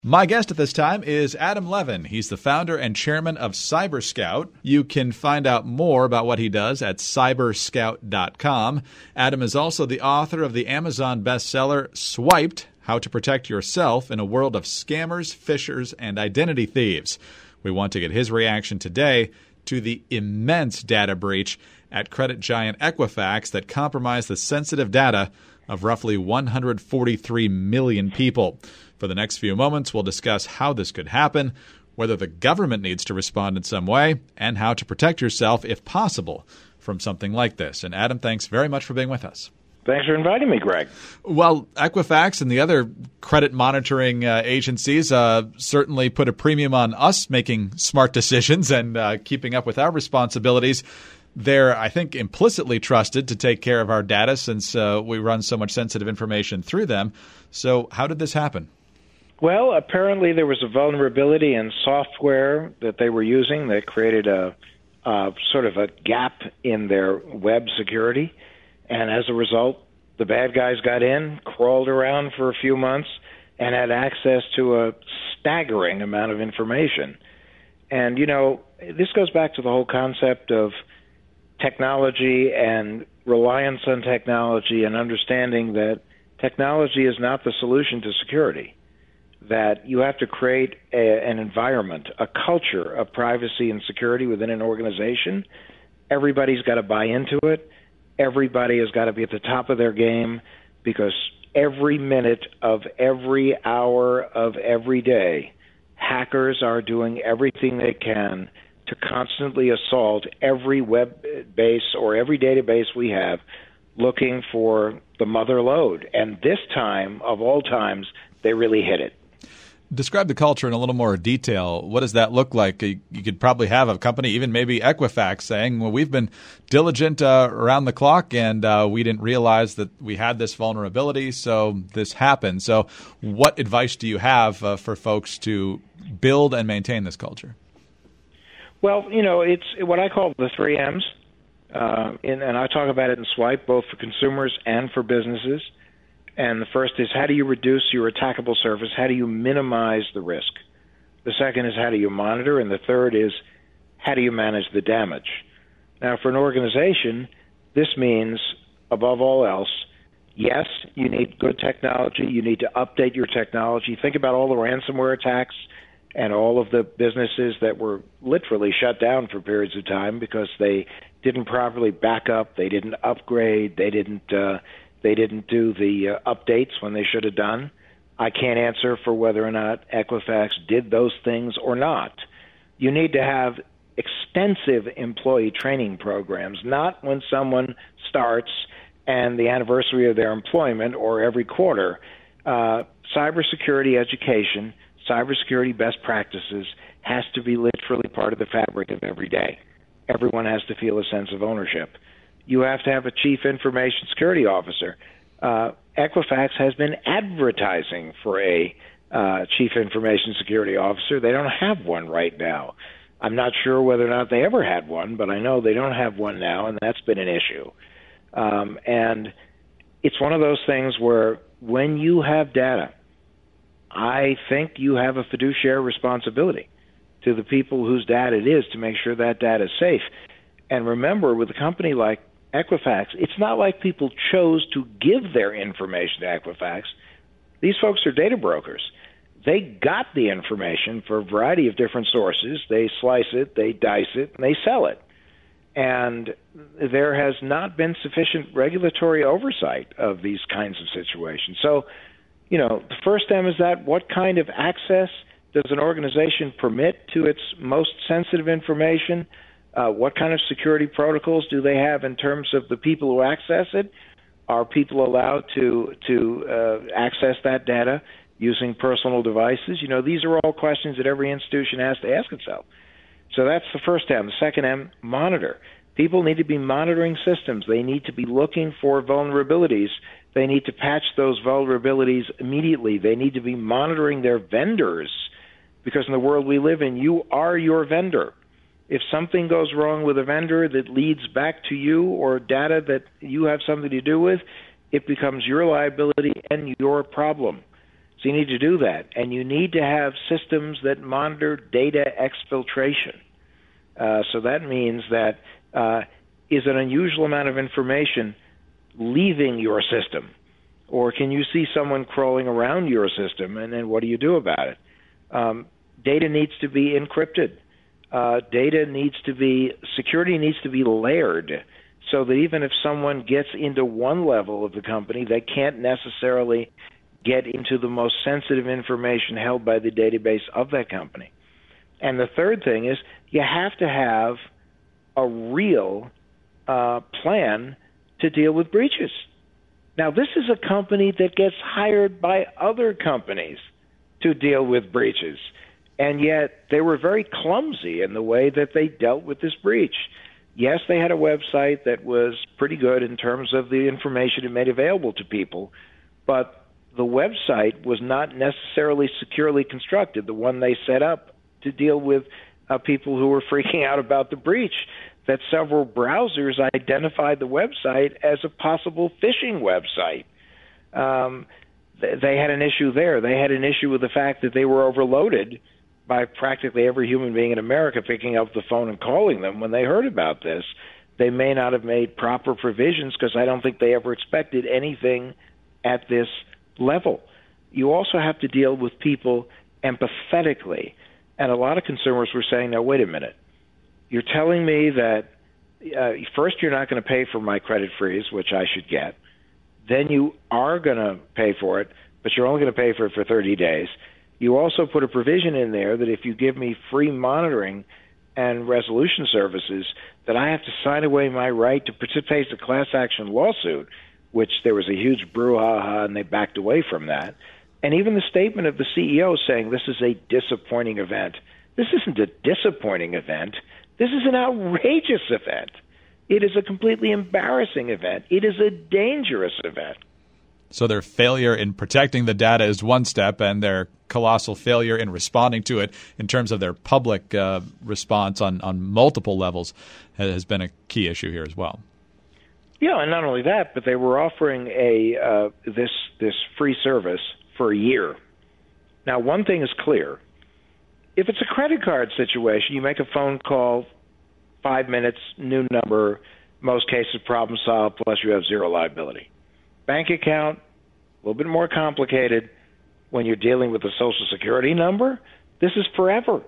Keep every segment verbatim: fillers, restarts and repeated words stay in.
My guest at this time is Adam Levin. He's the founder and chairman of CyberScout. You can find out more about what he does at cyber scout dot com. Adam is also the author of the Amazon bestseller, Swiped, How to Protect Yourself in a World of Scammers, Phishers, and Identity Thieves. We want to get his reaction today to the immense data breach at credit giant Equifax that compromised the sensitive data of roughly one hundred forty-three million people. For the next few moments, we'll discuss how this could happen, whether the government needs to respond in some way, and how to protect yourself, if possible, from something like this. And Adam, thanks very much for being with us. Thanks for inviting me, Greg. Well, Equifax and the other credit monitoring uh, agencies uh, certainly put a premium on us making smart decisions and uh, keeping up with our responsibilities. They're, I think, implicitly trusted to take care of our data since uh, we run so much sensitive information through them. So how did this happen? Well, apparently there was a vulnerability in software that they were using that created a, a sort of a gap in their web security. And as a result, the bad guys got in, crawled around for a few months, and had access to a staggering amount of information. And, you know, this goes back to the whole concept of technology and reliance on technology and understanding that technology is not the solution to security, that you have to create a, an environment, a culture of privacy and security within an organization. Everybody's got to buy into it. Everybody has got to be at the top of their game, because every minute of every hour of every day, hackers are doing everything they can to constantly assault every web base or every database we have, looking for the mother lode. And this time, of all times, they really hit it. Describe the culture in a little more detail. What does that look like? You, you could probably have a company, even maybe Equifax, saying, well, we've been diligent uh, around the clock, and uh, we didn't realize that we had this vulnerability, so this happened. So what advice do you have uh, for folks to build and maintain this culture? Well, you know, it's what I call the three M's, uh, in, and I talk about it in Swipe, both for consumers and for businesses. And the first is, how do you reduce your attackable surface? How do you minimize the risk? The second is, how do you monitor? And the third is, how do you manage the damage? Now, for an organization, this means, above all else, yes, you need good technology. You need to update your technology. Think about all the ransomware attacks and all of the businesses that were literally shut down for periods of time because they didn't properly back up, they didn't upgrade, they didn't uh, they didn't do the uh, updates when they should have done. I can't answer for whether or not Equifax did those things or not. You need to have extensive employee training programs, not when someone starts and the anniversary of their employment or every quarter. Uh, cybersecurity education, cybersecurity best practices has to be literally part of the fabric of every day. Everyone has to feel a sense of ownership. You have to have a chief information security officer. Uh, Equifax has been advertising for a uh, chief information security officer. They don't have one right now. I'm not sure whether or not they ever had one, but I know they don't have one now, and that's been an issue. Um, and it's one of those things where when you have data, I think you have a fiduciary responsibility to the people whose data it is to make sure that data is safe. And remember, with a company like Equifax, it's not like people chose to give their information to Equifax. These folks are data brokers. They got the information for a variety of different sources. They slice it, they dice it, and they sell it. And there has not been sufficient regulatory oversight of these kinds of situations. So, you know, the first M is that what kind of access does an organization permit to its most sensitive information? Uh, what kind of security protocols do they have in terms of the people who access it? Are people allowed to to uh, access that data using personal devices? You know, these are all questions that every institution has to ask itself. So that's the first M. The second M, monitor. People need to be monitoring systems. They need to be looking for vulnerabilities. They need to patch those vulnerabilities immediately. They need to be monitoring their vendors, because in the world we live in, you are your vendor. If something goes wrong with a vendor that leads back to you or data that you have something to do with, it becomes your liability and your problem. So you need to do that. And you need to have systems that monitor data exfiltration. Uh, so that means that uh, is an unusual amount of information leaving your system? Or can you see someone crawling around your system, and then what do you do about it? Um, data needs to be encrypted. Uh, data needs to be, security needs to be layered so that even if someone gets into one level of the company, they can't necessarily get into the most sensitive information held by the database of that company. And the third thing is you have to have a real uh, plan to deal with breaches. Now, this is a company that gets hired by other companies to deal with breaches, and yet they were very clumsy in the way that they dealt with this breach. Yes, they had a website that was pretty good in terms of the information it made available to people, but the website was not necessarily securely constructed, the one they set up to deal with uh, people who were freaking out about the breach, that several browsers identified the website as a possible phishing website. Um, th- they had an issue there. They had an issue with the fact that they were overloaded by practically every human being in America picking up the phone and calling them when they heard about this. They may not have made proper provisions because I don't think they ever expected anything at this level. You also have to deal with people empathetically. And a lot of consumers were saying, now, wait a minute. You're telling me that uh, first you're not going to pay for my credit freeze, which I should get. Then you are going to pay for it, but you're only going to pay for it for thirty days. You also put a provision in there that if you give me free monitoring and resolution services, that I have to sign away my right to participate in a class action lawsuit, which there was a huge brouhaha and they backed away from that. And even the statement of the C E O saying this is a disappointing event. This isn't a disappointing event. This is an outrageous event. It is a completely embarrassing event. It is a dangerous event. So their failure in protecting the data is one step, and their colossal failure in responding to it in terms of their public uh, response on, on multiple levels has been a key issue here as well. Yeah, and not only that, but they were offering a uh, this this free service for a year. Now, one thing is clear. If it's a credit card situation, you make a phone call, five minutes, new number, most cases problem solved, plus you have zero liability. Bank account, a little bit more complicated. When you're dealing with a Social Security number, this is forever.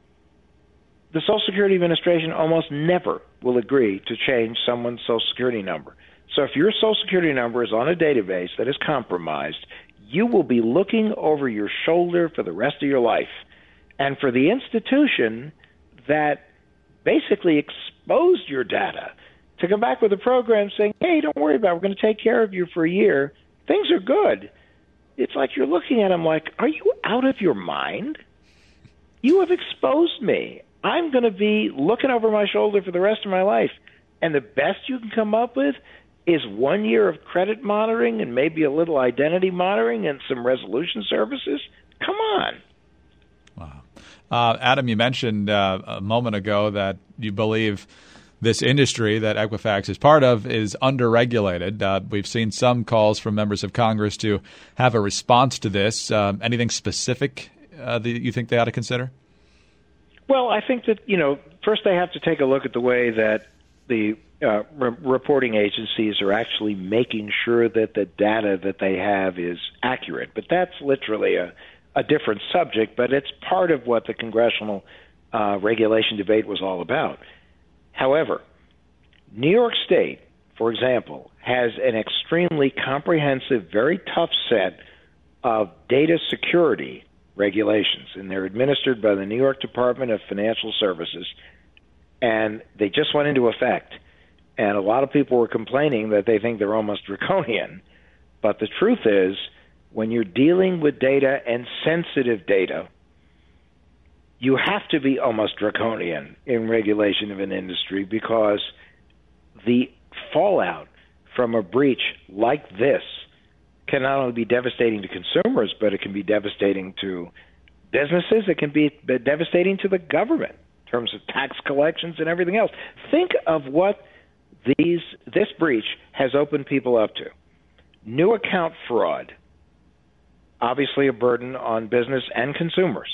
The Social Security Administration almost never will agree to change someone's Social Security number. So if your Social Security number is on a database that is compromised, you will be looking over your shoulder for the rest of your life. And for the institution that basically exposed your data to come back with a program saying, hey, don't worry about it, we're going to take care of you for a year, things are good. It's like you're looking at them like, are you out of your mind? You have exposed me. I'm going to be looking over my shoulder for the rest of my life. And the best you can come up with is one year of credit monitoring and maybe a little identity monitoring and some resolution services? Come on. Wow. Uh, Adam, you mentioned uh, a moment ago that you believe this industry that Equifax is part of is underregulated. Uh, we've seen some calls from members of Congress to have a response to this. Um, anything specific uh, that you think they ought to consider? Well, I think that, you know, first they have to take a look at the way that the uh, re- reporting agencies are actually making sure that the data that they have is accurate. But that's literally a, a different subject, but it's part of what the congressional uh, regulation debate was all about. However, New York State, for example, has an extremely comprehensive, very tough set of data security regulations, and they're administered by the New York Department of Financial Services, and they just went into effect. And a lot of people were complaining that they think they're almost draconian. But the truth is, when you're dealing with data and sensitive data, you have to be almost draconian in regulation of an industry because the fallout from a breach like this can not only be devastating to consumers, but it can be devastating to businesses. It can be devastating to the government in terms of tax collections and everything else. Think of what these this breach has opened people up to. New account fraud, obviously a burden on business and consumers.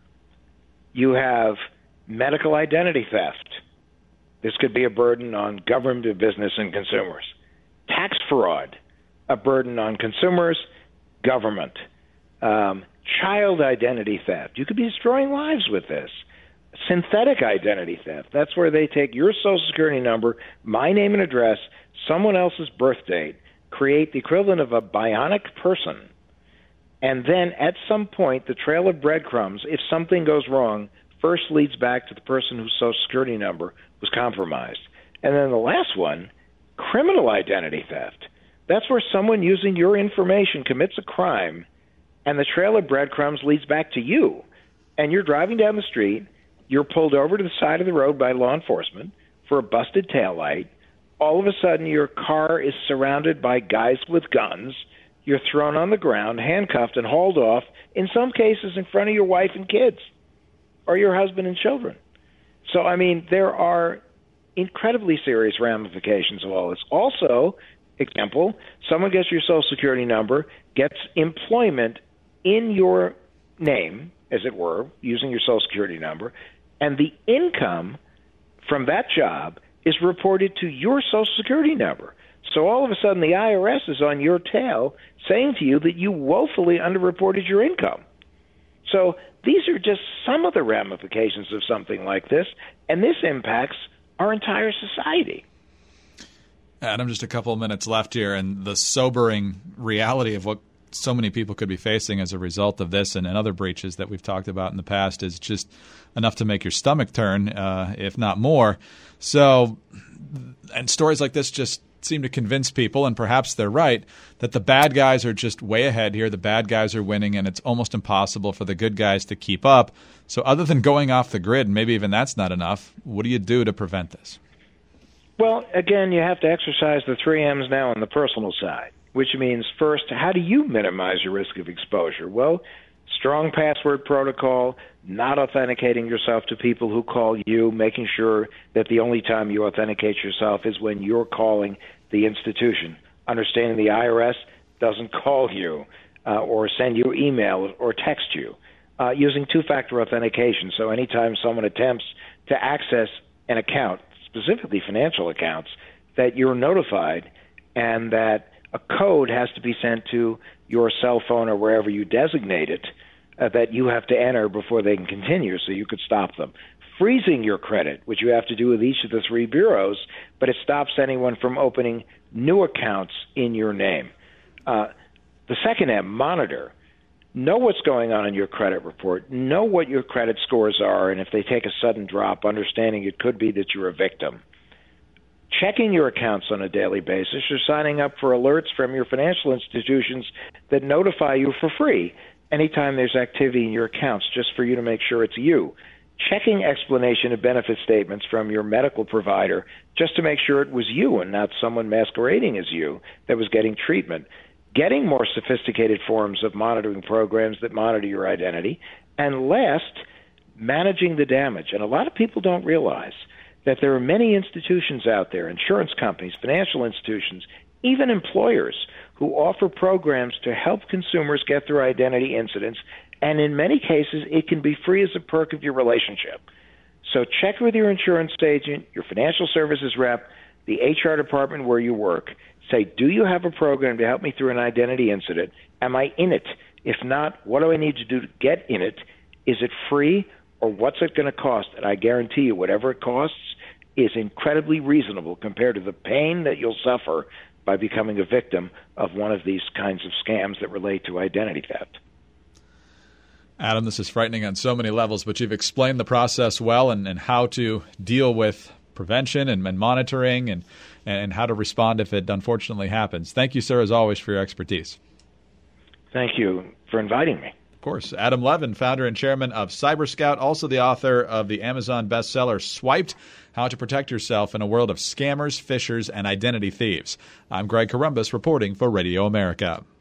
You have medical identity theft. This could be a burden on government, business, and consumers. Tax fraud, a burden on consumers, government. Um, child identity theft. You could be destroying lives with this. Synthetic identity theft. That's where they take your Social Security number, my name and address, someone else's birth date, create the equivalent of a bionic person, and then at some point, the trail of breadcrumbs, if something goes wrong, first leads back to the person whose Social Security number was compromised. And then the last one, criminal identity theft. That's where someone using your information commits a crime, and the trail of breadcrumbs leads back to you. And you're driving down the street, you're pulled over to the side of the road by law enforcement for a busted taillight. All of a sudden, your car is surrounded by guys with guns. You're thrown on the ground, handcuffed, and hauled off, in some cases in front of your wife and kids or your husband and children. So, I mean, there are incredibly serious ramifications of all this. Also, example, someone gets your Social Security number, gets employment in your name, as it were, using your Social Security number, and the income from that job is reported to your Social Security number. So all of a sudden the I R S is on your tail saying to you that you woefully underreported your income. So these are just some of the ramifications of something like this, and this impacts our entire society. Adam, just a couple of minutes left here, and the sobering reality of what so many people could be facing as a result of this and, and other breaches that we've talked about in the past is just enough to make your stomach turn, uh, if not more. So, and stories like this just seem to convince people, and perhaps they're right, that the bad guys are just way ahead here. The bad guys are winning, and it's almost impossible for the good guys to keep up. So other than going off the grid, and maybe even that's not enough, what do you do to prevent this? Well, again, you have to exercise the three M's now on the personal side, which means, first, how do you minimize your risk of exposure? Well, strong password protocol, not authenticating yourself to people who call you, making sure that the only time you authenticate yourself is when you're calling the institution. Understanding the I R S doesn't call you uh, or send you email or text you. Uh, using two-factor authentication, so anytime someone attempts to access an account, specifically financial accounts, that you're notified and that a code has to be sent to your cell phone or wherever you designate it uh, that you have to enter before they can continue, so you could stop them. Freezing your credit, which you have to do with each of the three bureaus, but it stops anyone from opening new accounts in your name. Uh, the second M, monitor. Know what's going on in your credit report. Know what your credit scores are, and if they take a sudden drop, understanding it could be that you're a victim. Checking your accounts on a daily basis, or signing up for alerts from your financial institutions that notify you for free anytime there's activity in your accounts, just for you to make sure it's you. Checking explanation of benefit statements from your medical provider just to make sure it was you and not someone masquerading as you that was getting treatment. Getting more sophisticated forms of monitoring programs that monitor your identity. And last, managing the damage. And a lot of people don't realize that there are many institutions out there, insurance companies, financial institutions, even employers, who offer programs to help consumers get through identity incidents. And in many cases, it can be free as a perk of your relationship. So check with your insurance agent, your financial services rep, the H R department where you work. Say, do you have a program to help me through an identity incident? Am I in it? If not, what do I need to do to get in it? Is it free, or what's it going to cost? And I guarantee you, whatever it costs is incredibly reasonable compared to the pain that you'll suffer by becoming a victim of one of these kinds of scams that relate to identity theft. Adam, this is frightening on so many levels, but you've explained the process well and, and how to deal with prevention and, and monitoring and, and how to respond if it unfortunately happens. Thank you, sir, as always, for your expertise. Thank you for inviting me. Of course. Adam Levin, founder and chairman of CyberScout, also the author of the Amazon bestseller Swiped, How to Protect Yourself in a World of Scammers, Phishers, and Identity Thieves. I'm Greg Corombos reporting for Radio America.